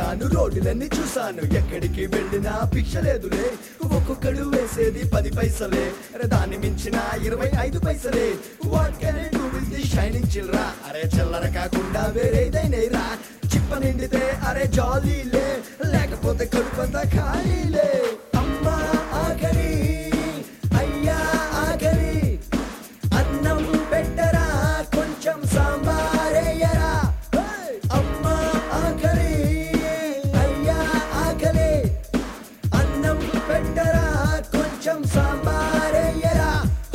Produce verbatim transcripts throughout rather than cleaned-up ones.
తిరిగాను రోడ్డులన్నీ చూసాను ఎక్కడికి వెళ్ళినా భిక్ష లేదులే ఒక్కొక్కడు వేసేది పది పైసలే దాన్ని మించిన ఇరవై ఐదు పైసలే what can I do with the shining children అరే చిల్లర కాకుండా వేరేదైనా రా చిప్ప నిండితే అరే జాలీలే లేకపోతే కడుపంతా ఖాళీలే అమ్మా ఆకలి అయ్యా ఆకలి అన్నం పెట్టరా కొంచెం సాంబారేయరా అమ్మా ఆకలి అయ్యా ఆకలి అన్నం పెట్టరా కొంచెం సాంబారేయరా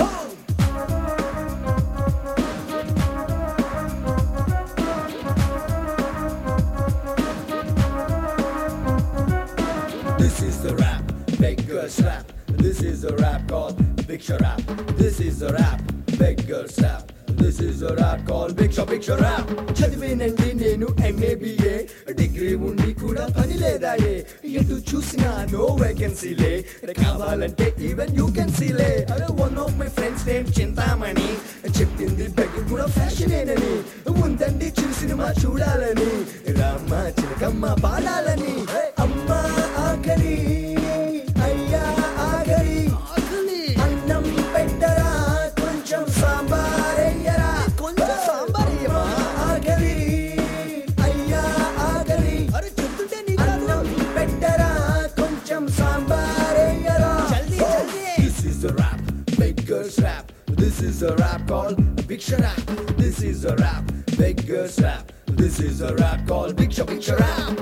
This is the rap, beggar slap. This is the rap called Bhiksha rap. This is the rap, beggar slap. This is the rap called Bhiksha Bhiksha rap. చదివేనండి నేను ఎంఏబిఏ డిగ్రీ ఉండి కూడా పని లేదాయే ఎటు చూసినా నో వేకెన్సీలే కావాలంటే ఈవెన్ యూ కెన్ సీలే అరే one of my friends name Chintamani చెప్పింది beggar కూడా ఫ్యాషనేనని ఉందండి చిరు సినిమా చూడాలని రామ్మ చిలకమ్మ పాడాలని అమ్మా ఆకలి అయ్యా ఆకలి అన్నం పెట్టరా కొంచెం సాంబారేయరా కొంచెం సాంబారేయమా ఆకలి అయ్యా ఆకలి అరే చెప్తుంటే నీ అన్నం పెట్టరా కొంచెం సాంబారేయరా జల్దీ జల్దీ This is the rap, beggar's rap. This is a rap called Bhiksha rap. This is a rap, beggar's rap. This is a rap called Bhiksha Bhiksha rap.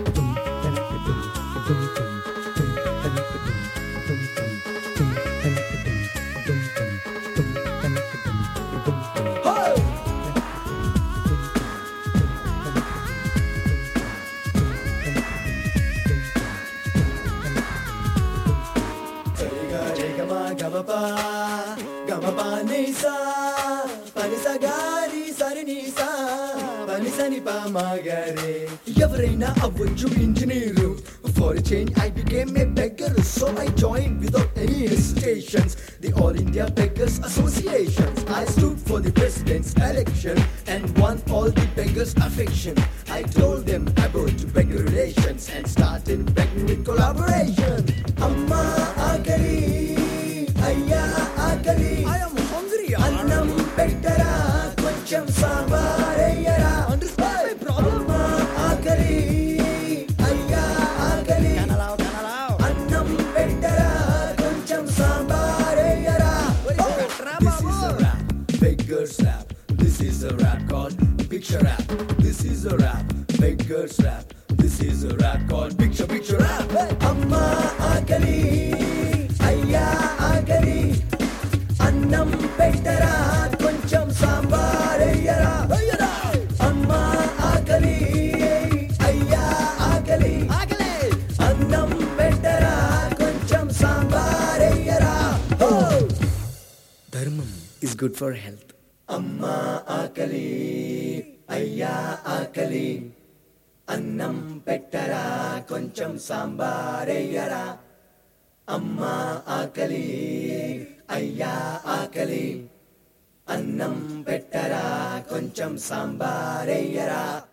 గమపా గమపా నీసా పనిసా గారి సరి నీసా పనిసని పా మాగారే ఎవరైనా అవ్వచ్చు engineer For a change I became a beggar So I joined without any hesitations The All India Beggars Association I stood for the president's election And won all the beggars' affection I told them about beggar relations And started begging with collaboration Amma Akali అయ్యా ఆకలి I am hungry అన్నం పెట్టరా కొంచెం సాంబారేయరా Understand my problem అమ్మా ఆకలి అయ్యా ఆకలి కనలావ్ కనలావ్ అన్నం పెట్టరా కొంచెం సాంబారేయరా This is a rap, beggar's rap This is a rap called Bhiksha rap This is a rap, beggar's rap This is a rap called Bhiksha Bhiksha rap అమ్మా ఆకలి అయ్యా ఆకలి అన్నం పెట్టరా కొంచెం సాంబారేయరా అమ్మా ఆకలి అయ్యా ఆకలి అన్నం పెట్టరా కొంచెం సాంబారేయరా ధర్మం is good for health అమ్మా ఆకలి అయ్యా ఆకలి అన్నం పెట్టరా కొంచెం సాంబారేయరా అమ్మా ఆకలి అయ్యా ఆకలి అన్నం పెట్టరా కొంచెం సాంబారేయరా